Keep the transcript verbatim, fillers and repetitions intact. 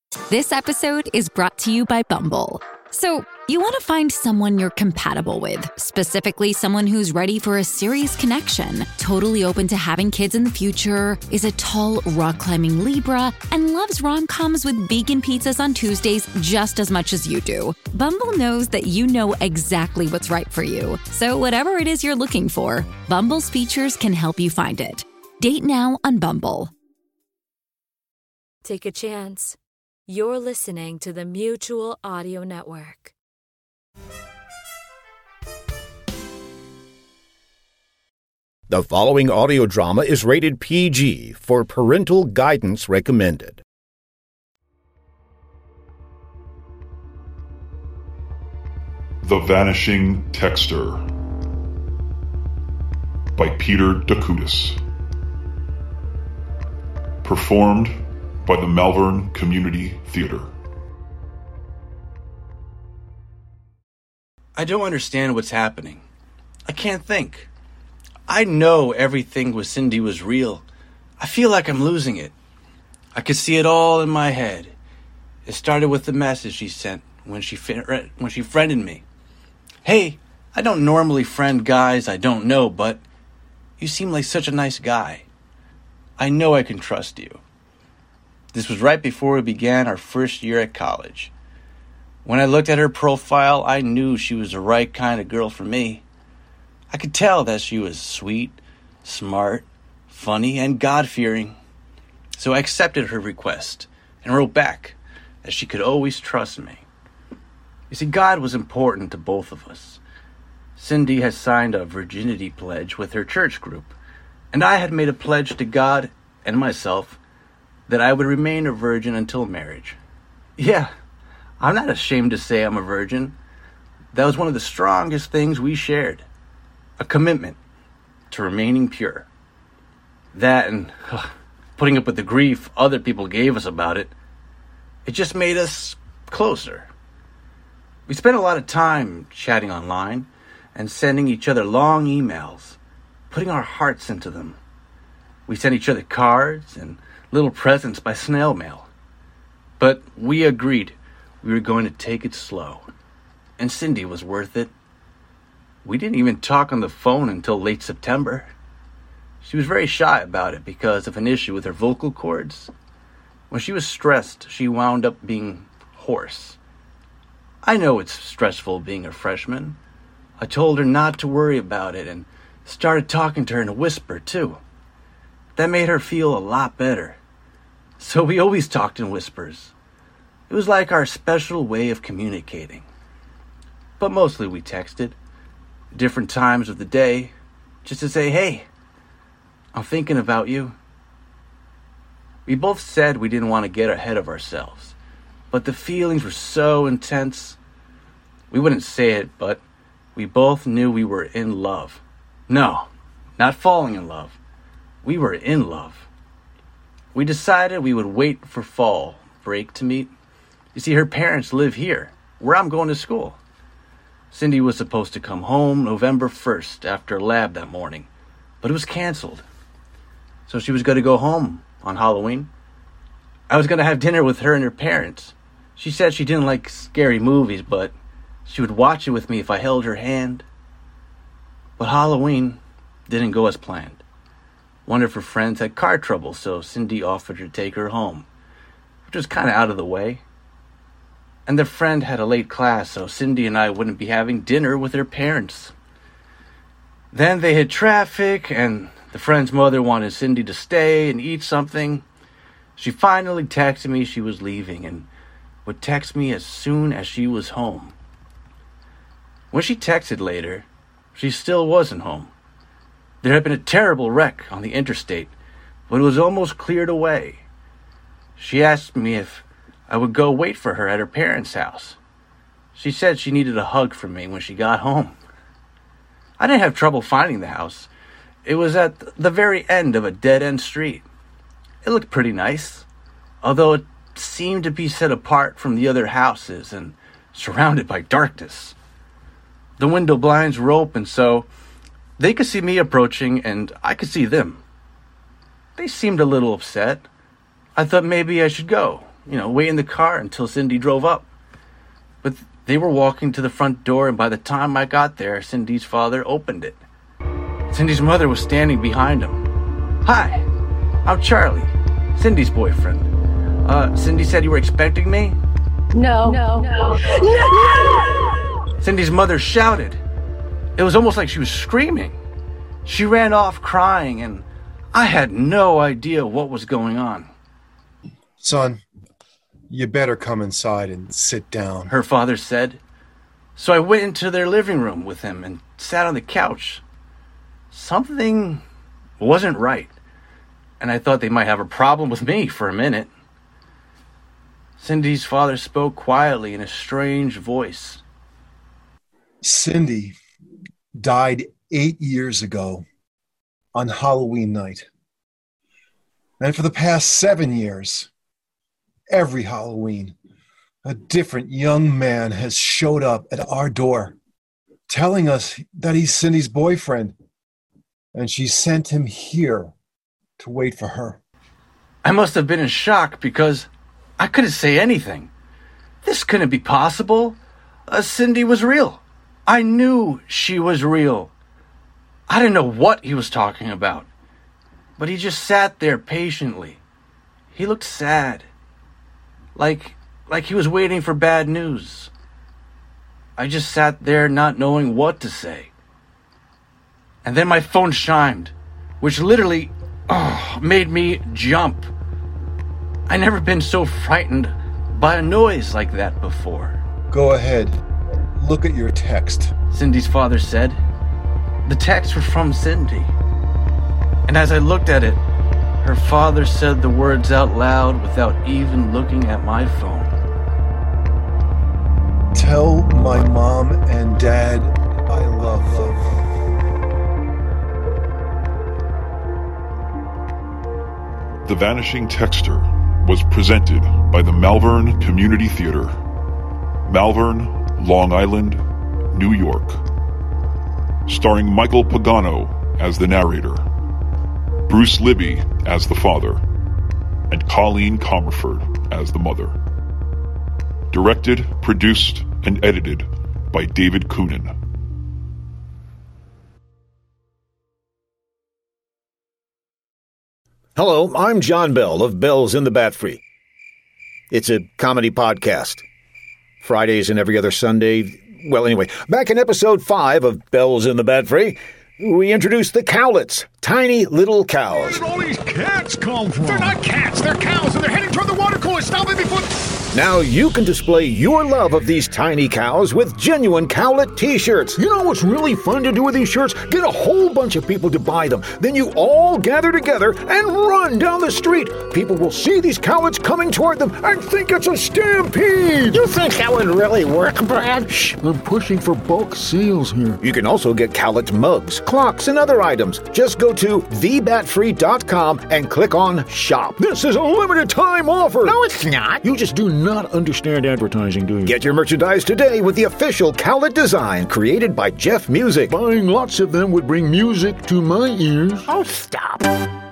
This episode is brought to you by Bumble. So, you want to find someone you're compatible with, specifically someone who's ready for a serious connection, totally open to having kids in the future, is a tall, rock-climbing Libra, and loves rom-coms with vegan pizzas on Tuesdays just as much as you do. Bumble knows that you know exactly what's right for you. So whatever it is you're looking for, Bumble's features can help you find it. Date now on Bumble. Take a chance. You're listening to the Mutual Audio Network. The following audio drama is rated P G for parental guidance recommended. The Vanishing Texter by Peter Dakoudis. Performed by the Malvern Community Theater. I don't understand what's happening. I can't think. I know everything with Cindy was real. I feel like I'm losing it. I could see it all in my head. It started with the message she sent when she when she friended me. Hey, I don't normally friend guys I don't know, but you seem like such a nice guy. I know I can trust you. This was right before we began our first year at college. When I looked at her profile, I knew she was the right kind of girl for me. I could tell that she was sweet, smart, funny, and God-fearing. So I accepted her request and wrote back that she could always trust me. You see, God was important to both of us. Cindy had signed a virginity pledge with her church group, and I had made a pledge to God and myself that I would remain a virgin until marriage. Yeah, I'm not ashamed to say I'm a virgin. That was one of the strongest things we shared. A commitment to remaining pure. That and ugh, putting up with the grief other people gave us about it, it just made us closer. We spent a lot of time chatting online and sending each other long emails, putting our hearts into them. We sent each other cards and little presents by snail mail. But we agreed we were going to take it slow. And Cindy was worth it. We didn't even talk on the phone until late September. She was very shy about it because of an issue with her vocal cords. When she was stressed, she wound up being hoarse. I know it's stressful being a freshman. I told her not to worry about it and started talking to her in a whisper, too. That made her feel a lot better. So we always talked in whispers. It was like our special way of communicating. But mostly we texted, different times of the day, just to say, hey, I'm thinking about you. We both said we didn't want to get ahead of ourselves, but the feelings were so intense. We wouldn't say it, but we both knew we were in love. No, not falling in love. We were in love. We decided we would wait for fall break to meet. You see, her parents live here, where I'm going to school. Cindy was supposed to come home November first after lab that morning, but it was canceled. So she was going to go home on Halloween. I was going to have dinner with her and her parents. She said she didn't like scary movies, but she would watch it with me if I held her hand. But Halloween didn't go as planned. One of her friends had car trouble, so Cindy offered to take her home, which was kind of out of the way. And the friend had a late class, so Cindy and I wouldn't be having dinner with her parents. Then they hit traffic, and the friend's mother wanted Cindy to stay and eat something. She finally texted me she was leaving and would text me as soon as she was home. When she texted later, she still wasn't home. There had been a terrible wreck on the interstate, but it was almost cleared away. She asked me if I would go wait for her at her parents' house. She said she needed a hug from me when she got home. I didn't have trouble finding the house. It was at the very end of a dead-end street. It looked pretty nice, although it seemed to be set apart from the other houses and surrounded by darkness. The window blinds were open, so they could see me approaching, and I could see them. They seemed a little upset. I thought maybe I should go, you know, wait in the car until Cindy drove up. But they were walking to the front door, and by the time I got there, Cindy's father opened it. Cindy's mother was standing behind him. "Hi, I'm Charlie, Cindy's boyfriend. Uh, Cindy said you were expecting me?" No. No. No. No! Cindy's mother shouted. It was almost like she was screaming. She ran off crying, and I had no idea what was going on. "Son, you better come inside and sit down," her father said. So I went into their living room with him and sat on the couch. Something wasn't right, and I thought they might have a problem with me for a minute. Cindy's father spoke quietly in a strange voice. "Cindy died eight years ago on Halloween night. And for the past seven years, every Halloween, a different young man has showed up at our door, telling us that he's Cindy's boyfriend, and she sent him here to wait for her." I must have been in shock because I couldn't say anything. This couldn't be possible. Uh, Cindy was real. I knew she was real. I didn't know what he was talking about, but he just sat there patiently. He looked sad, like, like he was waiting for bad news. I just sat there not knowing what to say. And then my phone chimed, which literally oh, made me jump. I never been so frightened by a noise like that before. "Go ahead. Look at your text," Cindy's father said. The texts were from Cindy. And as I looked at it, her father said the words out loud without even looking at my phone. "Tell my mom and dad I love them." The Vanishing Texter was presented by the Malvern Community Theater, Malvern, Long Island, New York. Starring Michael Pagano as the narrator, Bruce Libby as the father, and Colleen Comerford as the mother. Directed, produced, and edited by David Coonan. Hello, I'm John Bell of Bells in the Bat Free. It's a comedy podcast. Fridays and every other Sunday. Well, anyway, back in episode five of Bells in the Bat Free, we introduced the cowlets, tiny little cows. Where did all these cats come from? They're not cats, they're cows, and they're heading toward the water cooler. Stop it before... Now you can display your love of these tiny cows with genuine cowlet t-shirts. You know what's really fun to do with these shirts? Get a whole bunch of people to buy them. Then you all gather together and run down the street. People will see these cowlets coming toward them and think it's a stampede. You think that would really work, Brad? Shh, I'm pushing for bulk sales here. You can also get cowlet mugs, clocks, and other items. Just go to the bat free dot com and click on Shop. This is a limited time offer. No, it's not. You just do not understand advertising, do you? Get your merchandise today with the official cowlet design created by Jeff Music. Buying lots of them would bring music to my ears. Oh, stop.